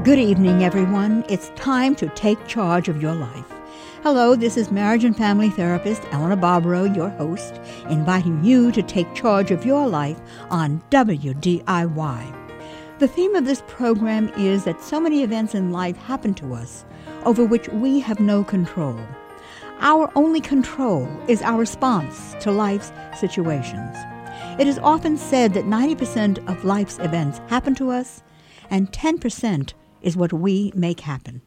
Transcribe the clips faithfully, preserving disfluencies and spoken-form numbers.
Good evening, everyone. It's time to take charge of your life. Hello, this is marriage and family therapist Eleanor Barbaro, your host, inviting you to take charge of your life on W D I Y. The theme of this program is that so many events in life happen to us over which we have no control. Our only control is our response to life's situations. It is often said that ninety percent of life's events happen to us, and ten percent is what we make happen.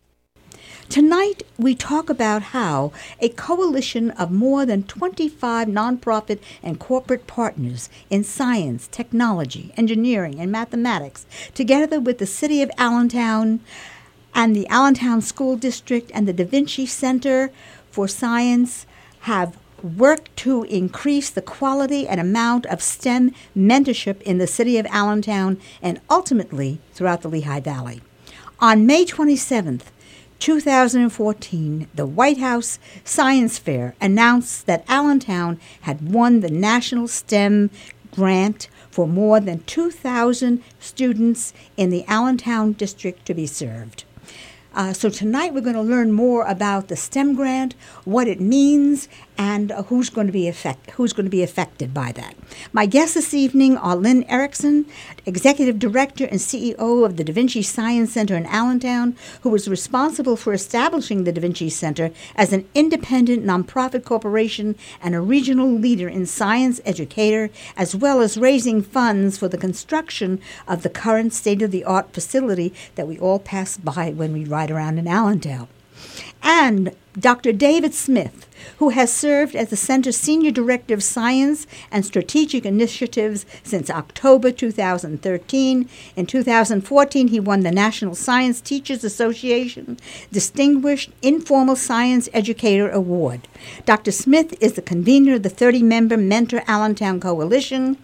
Tonight, we talk about how a coalition of more than twenty-five nonprofit and corporate partners in science, technology, engineering, and mathematics, together with the City of Allentown and the Allentown School District and the Da Vinci Center for Science, have worked to increase the quality and amount of STEM mentorship in the City of Allentown and ultimately throughout the Lehigh Valley. On May twenty-seventh, two thousand fourteen, the White House Science Fair announced that Allentown had won the National STEM grant for more than two thousand students in the Allentown district to be served. Uh, so tonight we're going to learn more about the STEM grant, what it means, and uh, who's going to be affect- who's going to be affected by that. My guests this evening are Lynn Erickson, Executive Director and C E O of the Da Vinci Science Center in Allentown, who was responsible for establishing the Da Vinci Center as an independent nonprofit corporation and a regional leader in science educator, as well as raising funds for the construction of the current state-of-the-art facility that we all pass by when we ride around in Allentown. And Doctor David Smith, who has served as the Center's Senior Director of Science and Strategic Initiatives since October two thousand thirteen. In two thousand fourteen, he won the National Science Teachers Association Distinguished Informal Science Educator Award. Doctor Smith is the convener of the thirty-member Mentor Allentown Coalition,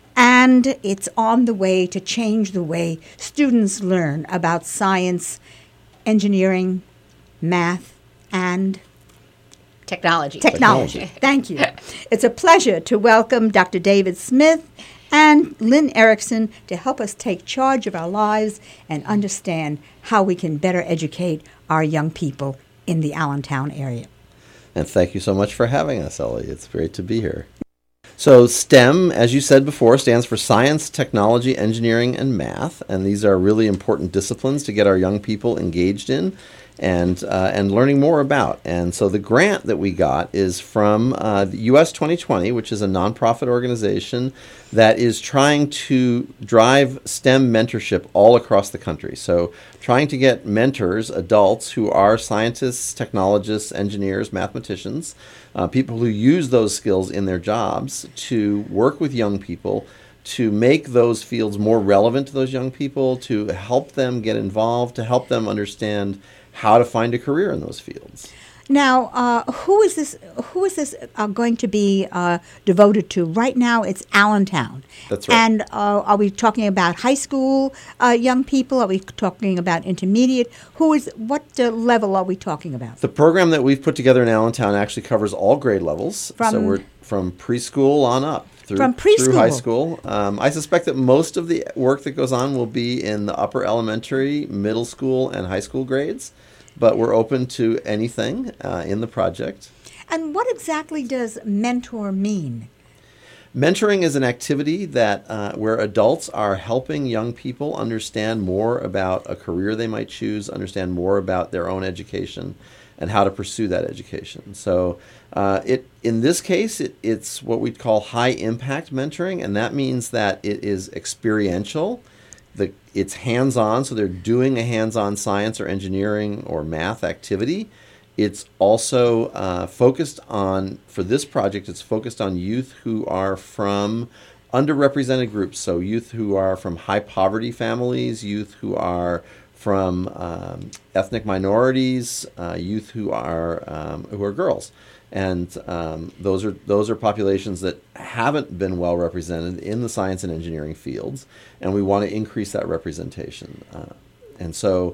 and it's on the way to change the way students learn about science, engineering, math, and Technology. Technology. Thank you. It's a pleasure to welcome Doctor David Smith and Lynn Erickson to help us take charge of our lives and understand how we can better educate our young people in the Allentown area. And thank you so much for having us, Ellie. It's great to be here. So STEM, as you said before, stands for Science, Technology, Engineering, and Math. And these are really important disciplines to get our young people engaged in and uh, and learning more about. And so the grant that we got is from uh, the U S twenty twenty, which is a nonprofit organization that is trying to drive STEM mentorship all across the country. So trying to get mentors, adults who are scientists, technologists, engineers, mathematicians, uh, people who use those skills in their jobs to work with young people to make those fields more relevant to those young people, to help them get involved, to help them understand how to find a career in those fields. Now, uh, who is this? Who is this uh, going to be uh, devoted to? Right now, it's Allentown. That's right. And uh, are we talking about high school uh, young people? Are we talking about intermediate? Who is? What uh, level are we talking about? The program that we've put together in Allentown actually covers all grade levels. From, so we're from preschool on up through, from preschool. through high school. Um, I suspect that most of the work that goes on will be in the upper elementary, middle school, and high school grades. But we're open to anything uh, in the project. And what exactly does mentor mean? Mentoring is an activity that uh, where adults are helping young people understand more about a career they might choose, understand more about their own education, and how to pursue that education. So uh, it in this case, it, it's what we call high-impact mentoring, and that means that it is experiential. The, it's hands-on, so they're doing a hands-on science or engineering or math activity. It's also uh, focused on, for this project, it's focused on youth who are from underrepresented groups, so youth who are from high poverty families, youth who are from um, ethnic minorities, uh, youth who are um, who are girls. And um, those are those are populations that haven't been well represented in the science and engineering fields, and we want to increase that representation. Uh, and so,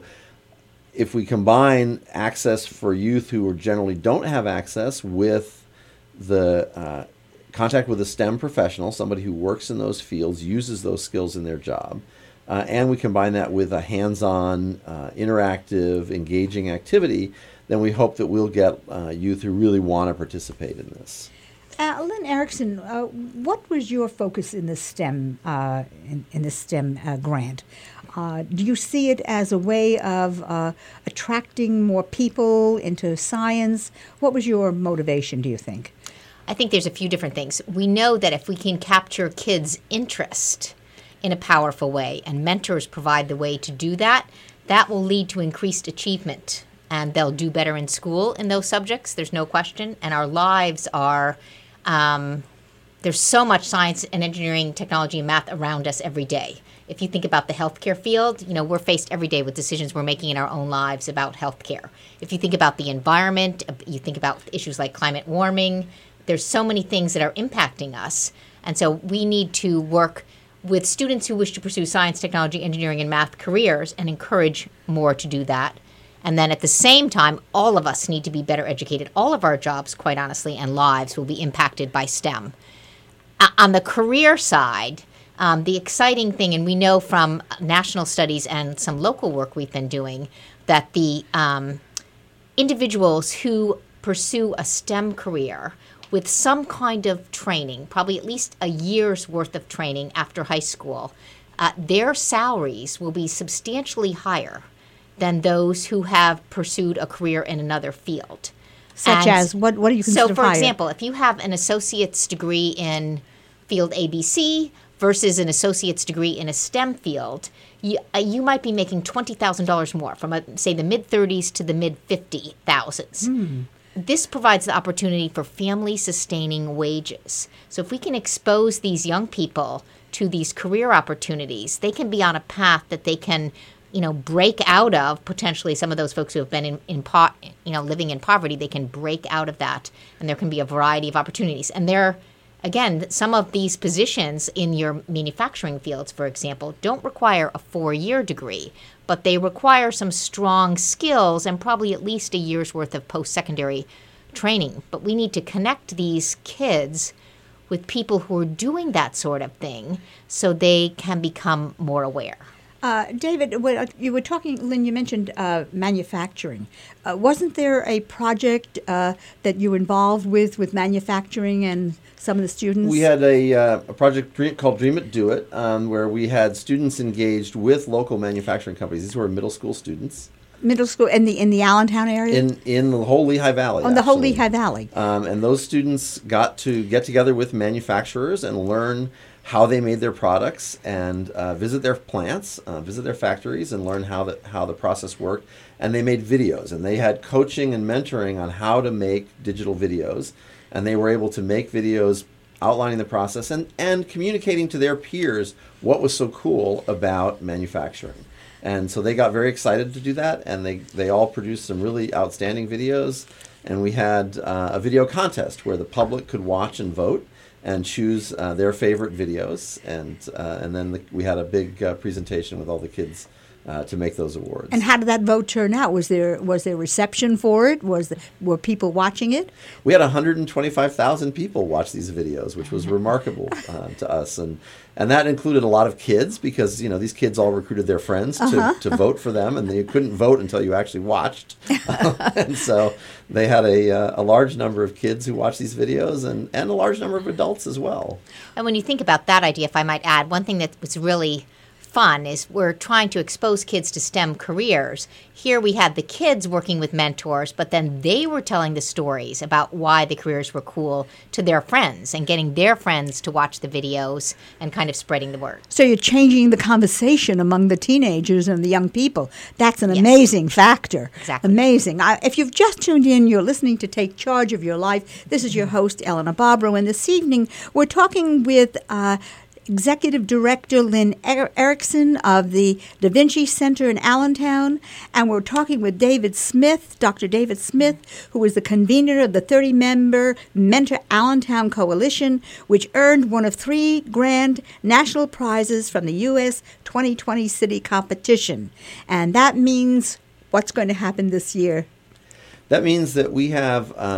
if we combine access for youth who generally don't have access with the uh, contact with a STEM professional, somebody who works in those fields, uses those skills in their job, uh, and we combine that with a hands-on, uh, interactive, engaging activity, then we hope that we'll get uh, youth who really want to participate in this. Uh, Lynn Erickson, uh, what was your focus in the STEM uh, in, in the STEM uh, grant? Uh, do you see it as a way of uh, attracting more people into science? What was your motivation, do you think? I think there's a few different things. We know that if we can capture kids' interest in a powerful way, and mentors provide the way to do that, that will lead to increased achievement, and they'll do better in school in those subjects, there's no question, and our lives are... Um, there's so much science and engineering, technology, and math around us every day. If you think about the healthcare field, you know, we're faced every day with decisions we're making in our own lives about healthcare. If you think about the environment, you think about issues like climate warming, there's so many things that are impacting us. And so we need to work with students who wish to pursue science, technology, engineering, and math careers and encourage more to do that. And then at the same time, all of us need to be better educated. All of our jobs, quite honestly, and lives will be impacted by STEM. Uh, on the career side, um, the exciting thing, and we know from national studies and some local work we've been doing, that the um, individuals who pursue a STEM career with some kind of training, probably at least a year's worth of training after high school, uh, their salaries will be substantially higher than those who have pursued a career in another field. Such and as, what, what do you consider So, for higher? example, if you have an associate's degree in field A B C versus an associate's degree in a STEM field, you, uh, you might be making twenty thousand dollars more, from, a, say, the mid-thirties to the mid-fifty thousands. Mm. This provides the opportunity for family-sustaining wages. So if we can expose these young people to these career opportunities, they can be on a path that they can, you know, break out of. Potentially, some of those folks who have been in, in po- you know, living in poverty, they can break out of that, and there can be a variety of opportunities. And there, again, some of these positions in your manufacturing fields, for example, don't require a four-year degree, but they require some strong skills and probably at least a year's worth of post-secondary training. But we need to connect these kids with people who are doing that sort of thing so they can become more aware. Uh, David, when you were talking, Lynn, you mentioned uh, manufacturing. Uh, wasn't there a project uh, that you were involved with, with manufacturing and some of the students? We had a, uh, a project called Dream It, Do It, um, where we had students engaged with local manufacturing companies. These were middle school students. Middle school in the in the Allentown area? In in the whole Lehigh Valley. On the whole actually. Lehigh Valley. Um, and those students got to get together with manufacturers and learn how they made their products, and uh, visit their plants, uh, visit their factories, and learn how the, how the process worked. And they made videos, and they had coaching and mentoring on how to make digital videos. And they were able to make videos outlining the process and, and communicating to their peers what was so cool about manufacturing. And so they got very excited to do that, and they, they all produced some really outstanding videos. And we had uh, a video contest where the public could watch and vote and choose uh, their favorite videos, and uh, and then the, we had a big uh, presentation with all the kids uh, to make those awards. And how did that vote turn out? Was there was there reception for it? Was the, were people watching it? We had one hundred twenty-five thousand people watch these videos, which was remarkable uh, to us, and and that included a lot of kids, because you know these kids all recruited their friends to, uh-huh. to vote for them, and you couldn't vote until you actually watched. And so they had a uh, a large number of kids who watched these videos, and, and a large number of adults as well. And when you think about that idea, if I might add, one thing that was really fun is we're trying to expose kids to STEM careers. Here we had the kids working with mentors, but then they were telling the stories about why the careers were cool to their friends and getting their friends to watch the videos and kind of spreading the word. So you're changing the conversation among the teenagers and the young people. That's an Yes. amazing factor. Exactly. Amazing. I, if you've just tuned in, you're listening to Take Charge of Your Life. This is your host, Eleanor Bobrow, and this evening we're talking with uh, Executive Director Lynn er- Erickson of the Da Vinci Center in Allentown, and we're talking with David Smith, Doctor David Smith, who is the convener of the thirty-member Mentor Allentown Coalition, which earned one of three grand national prizes from the U S twenty twenty City Competition. And that means what's going to happen this year? That means that we have um,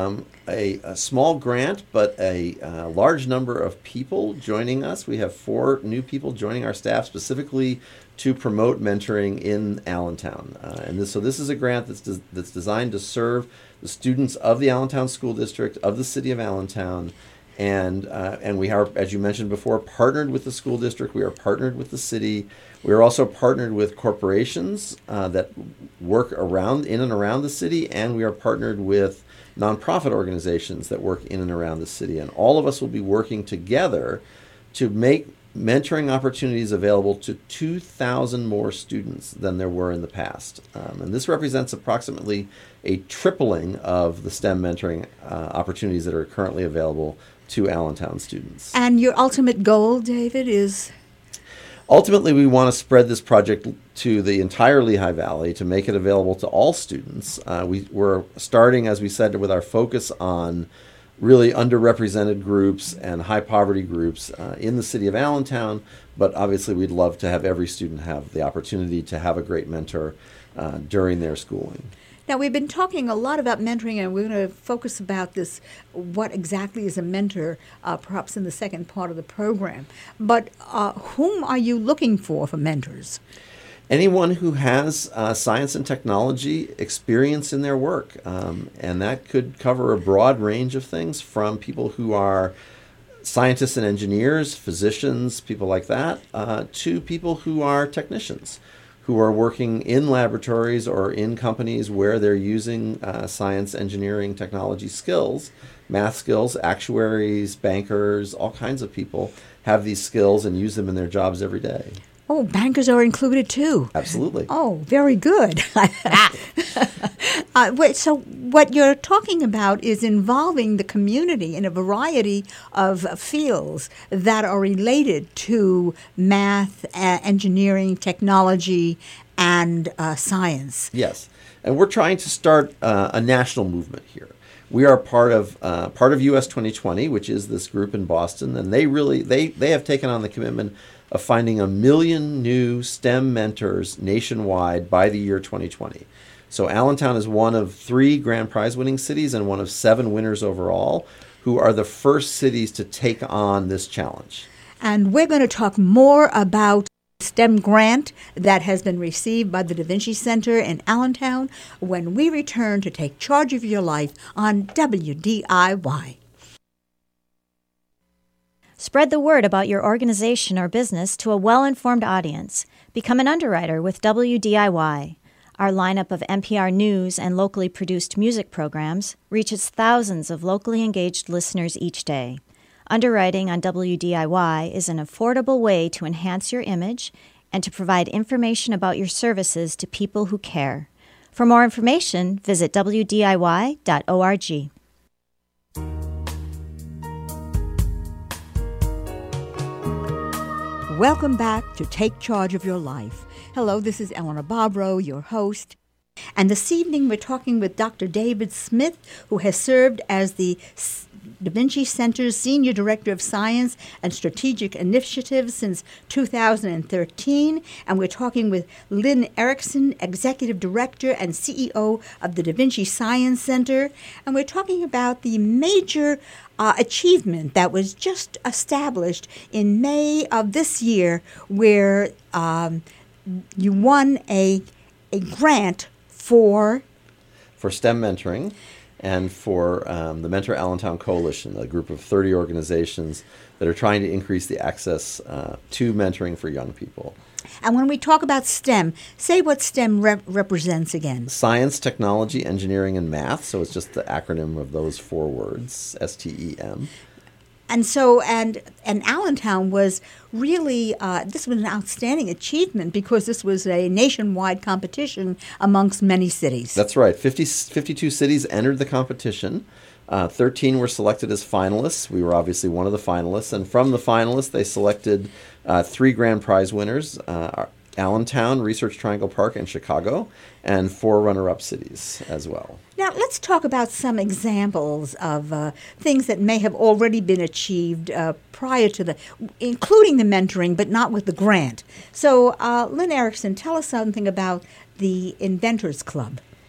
a, a small grant, but a uh, large number of people joining us. We have four new people joining our staff specifically to promote mentoring in Allentown. Uh, and this, so this is a grant that's des- that's designed to serve the students of the Allentown School District, of the City of Allentown. And uh, and we are, as you mentioned before, partnered with the school district. We are partnered with the city. We are also partnered with corporations uh, that work around, in and around the city, and we are partnered with nonprofit organizations that work in and around the city. And all of us will be working together to make mentoring opportunities available to two thousand more students than there were in the past. Um, and this represents approximately a tripling of the STEM mentoring uh, opportunities that are currently available to Allentown students. And your ultimate goal, David, is? Ultimately, we want to spread this project to the entire Lehigh Valley to make it available to all students. Uh, we, we're starting, as we said, with our focus on really underrepresented groups and high poverty groups uh, in the city of Allentown, but obviously we'd love to have every student have the opportunity to have a great mentor uh, during their schooling. Now, we've been talking a lot about mentoring, and we're going to focus about this, what exactly is a mentor, uh, perhaps in the second part of the program. But uh, whom are you looking for for mentors? Anyone who has uh, science and technology experience in their work. Um, and that could cover a broad range of things, from people who are scientists and engineers, physicians, people like that, uh, to people who are technicians, who are working in laboratories or in companies where they're using uh, science, engineering, technology skills, math skills. Actuaries, bankers, all kinds of people have these skills and use them in their jobs every day. Oh, bankers are included too. Absolutely. Oh, very good. uh, wait, so what you're talking about is involving the community in a variety of fields that are related to math, uh, engineering, technology, and uh, science. Yes, and we're trying to start uh, a national movement here. We are part of uh, part of U S twenty twenty, which is this group in Boston, and they really they they have taken on the commitment of finding a million new STEM mentors nationwide by the year twenty twenty. So Allentown is one of three grand prize winning cities and one of seven winners overall, who are the first cities to take on this challenge. And we're going to talk more about STEM grant that has been received by the Da Vinci Center in Allentown when we return to Take Charge of Your Life on W D I Y. Spread the word about your organization or business to a well-informed audience. Become an underwriter with W D I Y. Our lineup of N P R News and locally produced music programs reaches thousands of locally engaged listeners each day. Underwriting on W D I Y is an affordable way to enhance your image and to provide information about your services to people who care. For more information, visit W D I Y dot org. Welcome back to Take Charge of Your Life. Hello, this is Eleanor Bobrow, your host. And this evening we're talking with Doctor David Smith, who has served as the Da Vinci Center's Senior Director of Science and Strategic Initiatives since two thousand thirteen. And we're talking with Lynn Erickson, Executive Director and C E O of the Da Vinci Science Center. And we're talking about the major uh, achievement that was just established in May of this year, where um, you won a, a grant for... For STEM mentoring. And for um, the Mentor Allentown Coalition, a group of thirty organizations that are trying to increase the access uh, to mentoring for young people. And when we talk about STEM, say what STEM rep- represents again. Science, technology, engineering, and math. So it's just the acronym of those four words, S T E M. And so, and and Allentown was really, uh, this was an outstanding achievement because this was a nationwide competition amongst many cities. That's right. fifty, fifty-two cities entered the competition. Uh, thirteen were selected as finalists. We were obviously one of the finalists. And from the finalists, they selected uh, three grand prize winners, uh, Allentown, Research Triangle Park, and Chicago, and four runner-up cities as well. Now, let's talk about some examples of uh, things that may have already been achieved uh, prior to the, including the mentoring, but not with the grant. So, uh, Lynn Erickson, tell us something about the Inventors Club.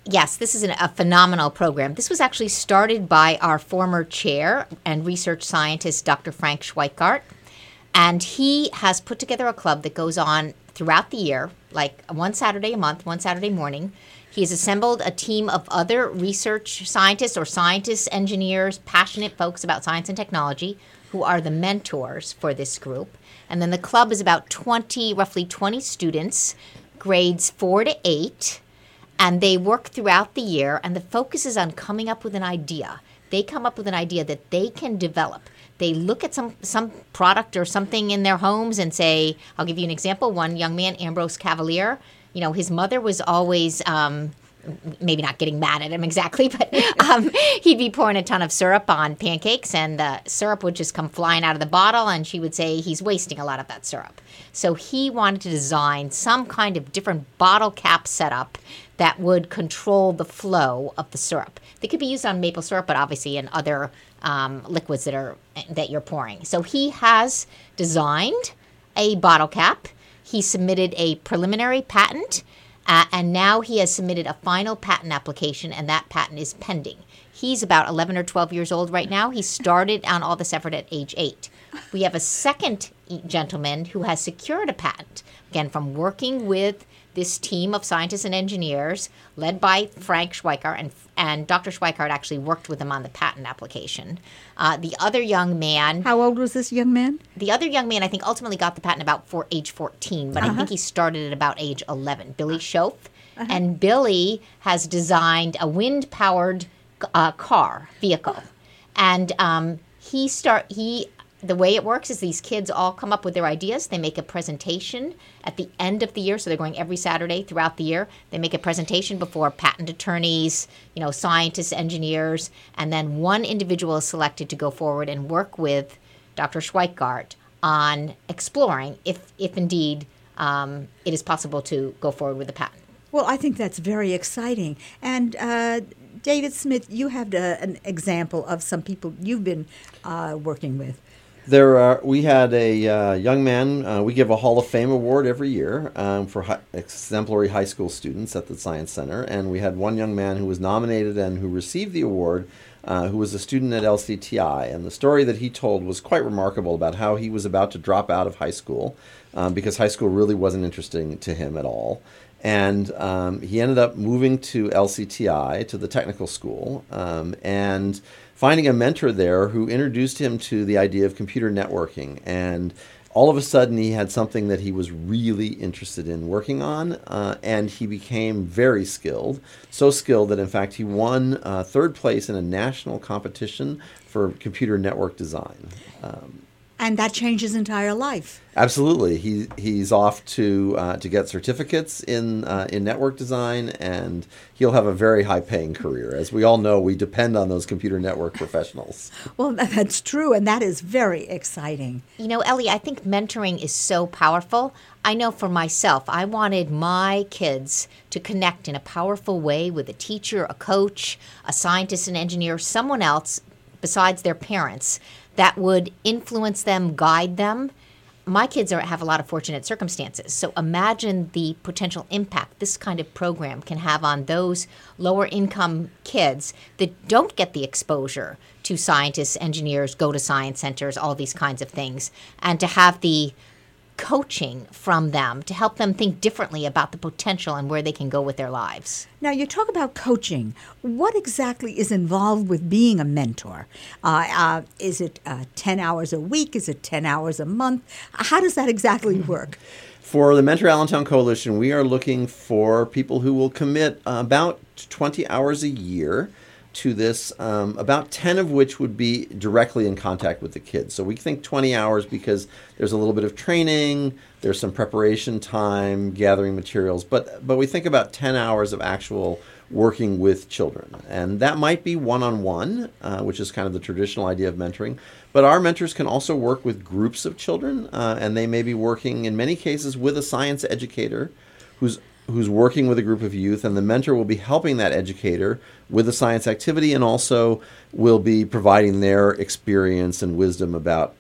Yes, this is an, a phenomenal program. This was actually started by our former chair and research scientist, Doctor Frank Schweikart. And he has put together a club that goes on throughout the year, like one Saturday a month, one Saturday morning. He has assembled a team of other research scientists or scientists, engineers, passionate folks about science and technology who are the mentors for this group. And then the club is about twenty, roughly twenty students, grades four to eight. And they work throughout the year, and the focus is on coming up with an idea. They come up with an idea that they can develop. They look at some, some product or something in their homes and say, I'll give you an example. One young man, Ambrose Cavalier, you know, his mother was always, um, maybe not getting mad at him exactly, but um, he'd be pouring a ton of syrup on pancakes, and the syrup would just come flying out of the bottle, and she would say he's wasting a lot of that syrup. So he wanted to design some kind of different bottle cap setup that would control the flow of the syrup. They could be used on maple syrup, but obviously in other um, liquids that are that you're pouring. So he has designed a bottle cap. He submitted a preliminary patent, uh, and now he has submitted a final patent application, and that patent is pending. He's about eleven or twelve years old right now. He started on all this effort at age eight. We have a second gentleman who has secured a patent, again, from working with this team of scientists and engineers led by Frank Schweikart, and, and Doctor Schweikart actually worked with him on the patent application. Uh, the other young man... How old was this young man? The other young man, I think, ultimately got the patent about for age fourteen, but uh-huh. I think he started at about age eleven. Billy Schoaf. Uh-huh. And Billy has designed a wind-powered uh, car, vehicle. And um, he start he... The way it works is these kids all come up with their ideas. They make a presentation at the end of the year. So they're going every Saturday throughout the year. They make a presentation before patent attorneys, you know, scientists, engineers, and then one individual is selected to go forward and work with Doctor Schweikart on exploring if, if indeed um, it is possible to go forward with the patent. Well, I think that's very exciting. And uh, David Smith, you have the, an example of some people you've been uh, working with. There are. We had a uh, young man. Uh, we give a Hall of Fame award every year um, for hi- exemplary high school students at the Science Center, and we had one young man who was nominated and who received the award, uh, who was a student at L C T I. And the story that he told was quite remarkable about how he was about to drop out of high school um, because high school really wasn't interesting to him at all. And um, he ended up moving to L C T I, to the technical school, um, and finding a mentor there who introduced him to the idea of computer networking. And all of a sudden, he had something that he was really interested in working on, uh, and he became very skilled, so skilled that, in fact, he won uh, third place in a national competition for computer network design. Um, And that changed his entire life. Absolutely. He he's off to uh, to get certificates in uh, in network design, and he'll have a very high-paying career. As we all know, we depend on those computer network professionals. Well, that's true, and that is very exciting. You know, Ellie, I think mentoring is so powerful. I know for myself, I wanted my kids to connect in a powerful way with a teacher, a coach, a scientist, an engineer, someone else besides their parents that would influence them, guide them. My kids are, have a lot of fortunate circumstances. So imagine the potential impact this kind of program can have on those lower income kids that don't get the exposure to scientists, engineers, go to science centers, all these kinds of things, and to have the coaching from them to help them think differently about the potential and where they can go with their lives. Now, you talk about coaching. What exactly is involved with being a mentor? Uh, uh, is it uh, ten hours a week? Is it ten hours a month? How does that exactly work? For the Mentor Allentown Coalition, we are looking for people who will commit uh, about twenty hours a year to this, um, about ten of which would be directly in contact with the kids. So we think twenty hours because there's a little bit of training, there's some preparation time, gathering materials, but but we think about ten hours of actual working with children. And that might be one-on-one, uh, which is kind of the traditional idea of mentoring. But our mentors can also work with groups of children, uh, and they may be working, in many cases, with a science educator who's who's working with a group of youth, and the mentor will be helping that educator with a science activity and also will be providing their experience and wisdom about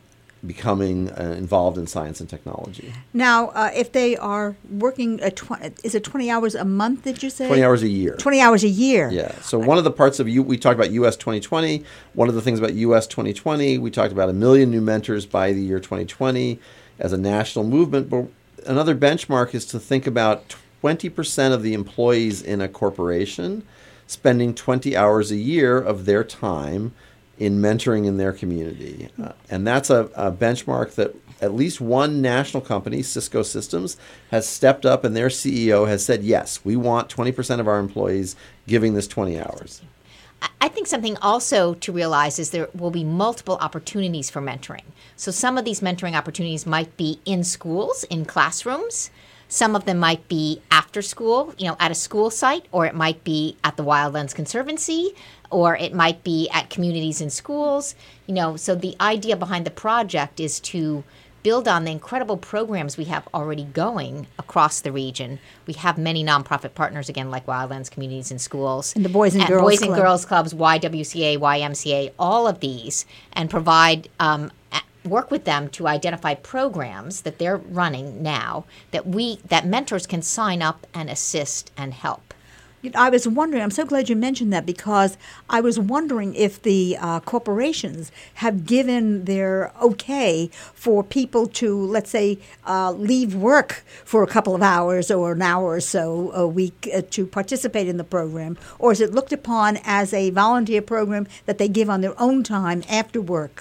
becoming uh, involved in science and technology. Now, uh, if they are working, a tw- is it twenty hours a month, did you say? twenty hours a year. twenty hours a year. Yeah. So one of the parts of you, we talked about U S twenty twenty. One of the things about U S twenty twenty, we talked about a million new mentors by the year twenty twenty as a national movement. But another benchmark is to think about twenty percent of the employees in a corporation spending twenty hours a year of their time in mentoring in their community. Uh, and that's a, a benchmark that at least one national company, Cisco Systems, has stepped up, and their C E O has said, yes, we want twenty percent of our employees giving this twenty hours. I think something also to realize is there will be multiple opportunities for mentoring. So some of these mentoring opportunities might be in schools, in classrooms. Some of them might be after school, you know, at a school site, or it might be at the Wildlands Conservancy, or it might be at communities and schools. You know, so the idea behind the project is to build on the incredible programs we have already going across the region. We have many nonprofit partners, again, like Wildlands Communities and Schools. And the Boys and, and Girls Boys Club. and Girls Clubs, Y W C A, Y M C A, all of these, and provide um, work with them to identify programs that they're running now that we that mentors can sign up and assist and help. You know, I was wondering, I'm so glad you mentioned that, because I was wondering if the uh, corporations have given their okay for people to, let's say, uh, leave work for a couple of hours or an hour or so a week uh, to participate in the program, or is it looked upon as a volunteer program that they give on their own time after work?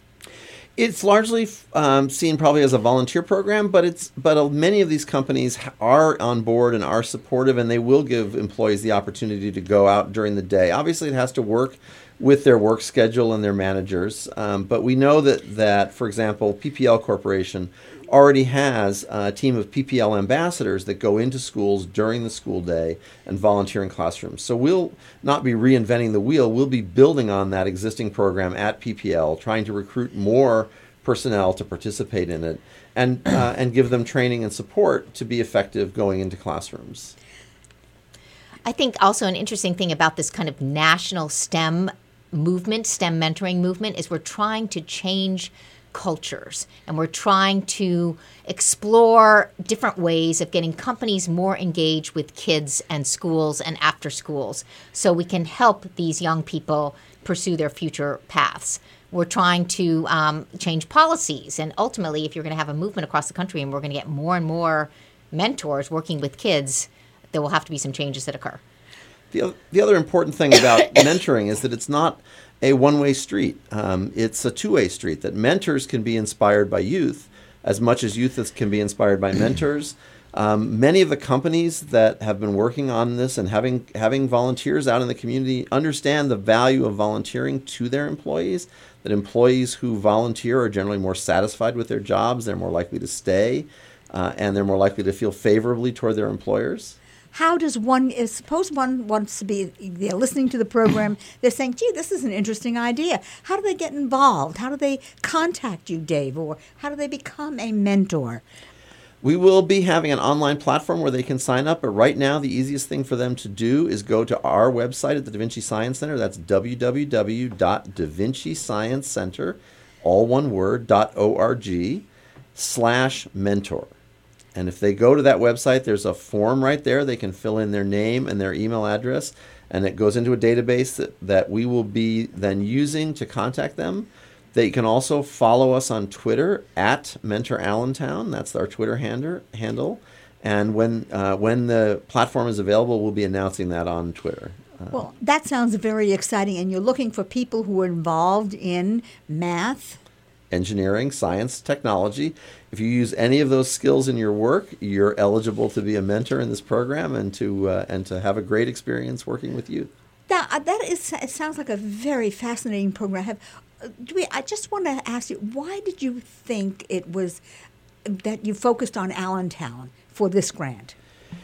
It's largely um, seen probably as a volunteer program, but it's but uh, many of these companies are on board and are supportive, and they will give employees the opportunity to go out during the day. Obviously, it has to work with their work schedule and their managers, um, but we know that, that, for example, P P L Corporation already has a team of P P L ambassadors that go into schools during the school day and volunteer in classrooms. So we'll not be reinventing the wheel. We'll be building on that existing program at P P L, trying to recruit more personnel to participate in it and uh, and give them training and support to be effective going into classrooms. I think also an interesting thing about this kind of national STEM movement, STEM mentoring movement, is we're trying to change cultures, and we're trying to explore different ways of getting companies more engaged with kids and schools and after schools so we can help these young people pursue their future paths. We're trying to um, change policies, and ultimately, if you're going to have a movement across the country and we're going to get more and more mentors working with kids, there will have to be some changes that occur. The, the other important thing about mentoring is that it's not a one-way street. Um, it's a two-way street, that mentors can be inspired by youth as much as youth can be inspired by mentors. Um, many of the companies that have been working on this and having having volunteers out in the community understand the value of volunteering to their employees, that employees who volunteer are generally more satisfied with their jobs, they're more likely to stay, uh, and they're more likely to feel favorably toward their employers. How does one, if suppose one wants to be, they're listening to the program, they're saying, gee, this is an interesting idea. How do they get involved? How do they contact you, Dave? Or how do they become a mentor? We will be having an online platform where they can sign up, but right now the easiest thing for them to do is go to our website at the Da Vinci Science Center. That's w w w dot da vinci science center, all one word, dot org, slash mentor. And if they go to that website, there's a form right there. They can fill in their name and their email address, and it goes into a database that, that we will be then using to contact them. They can also follow us on Twitter at Mentor Allentown. That's our Twitter hander, handle. And when uh, when the platform is available, we'll be announcing that on Twitter. Uh, well, that sounds very exciting. And you're looking for people who are involved in math, engineering, science, technology. If you use any of those skills in your work, you're eligible to be a mentor in this program and to uh, and to have a great experience working with youth. That, that is, it sounds like a very fascinating program. Have, do we, I just want to ask you, why did you think it was that you focused on Allentown for this grant?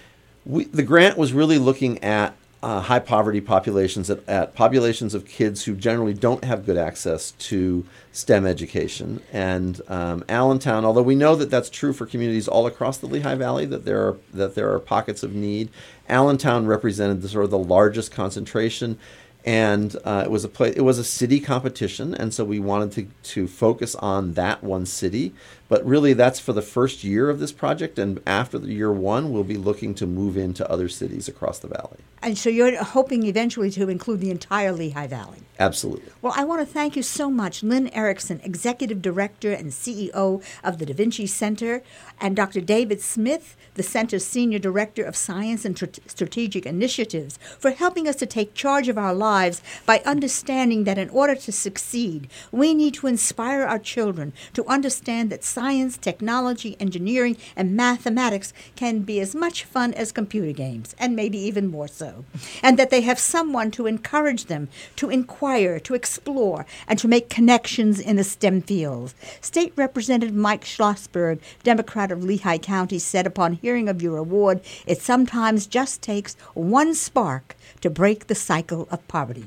We, the grant was really looking at uh, high poverty populations, at, at populations of kids who generally don't have good access to STEM education. And um, Allentown, although we know that that's true for communities all across the Lehigh Valley, that there are that there are pockets of need, Allentown represented the sort of the largest concentration. And uh, it was a play, it was a city competition, and so we wanted to, to focus on that one city. But really, that's for the first year of this project, and after the year one, we'll be looking to move into other cities across the valley. And so you're hoping eventually to include the entire Lehigh Valley. Absolutely. Well, I want to thank you so much, Lynn Erickson, Executive Director and C E O of the Da Vinci Center, and Doctor David Smith, the Center's Senior Director of Science and Tr- Strategic Initiatives, for helping us to take charge of our lives by understanding that in order to succeed, we need to inspire our children to understand that science, technology, engineering, and mathematics can be as much fun as computer games, and maybe even more so, and that they have someone to encourage them to inquire, to explore, and to make connections in the STEM fields. State Representative Mike Schlossberg, Democrat of Lehigh County, said upon hearing of your award, it sometimes just takes one spark to break the cycle of poverty.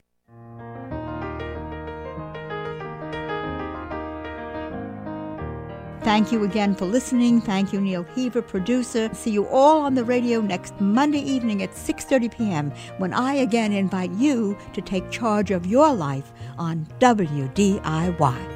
Thank you again for listening. Thank you, Neil Heaver, producer. See you all on the radio next Monday evening at six thirty p.m. when I again invite you to take charge of your life on W D I Y.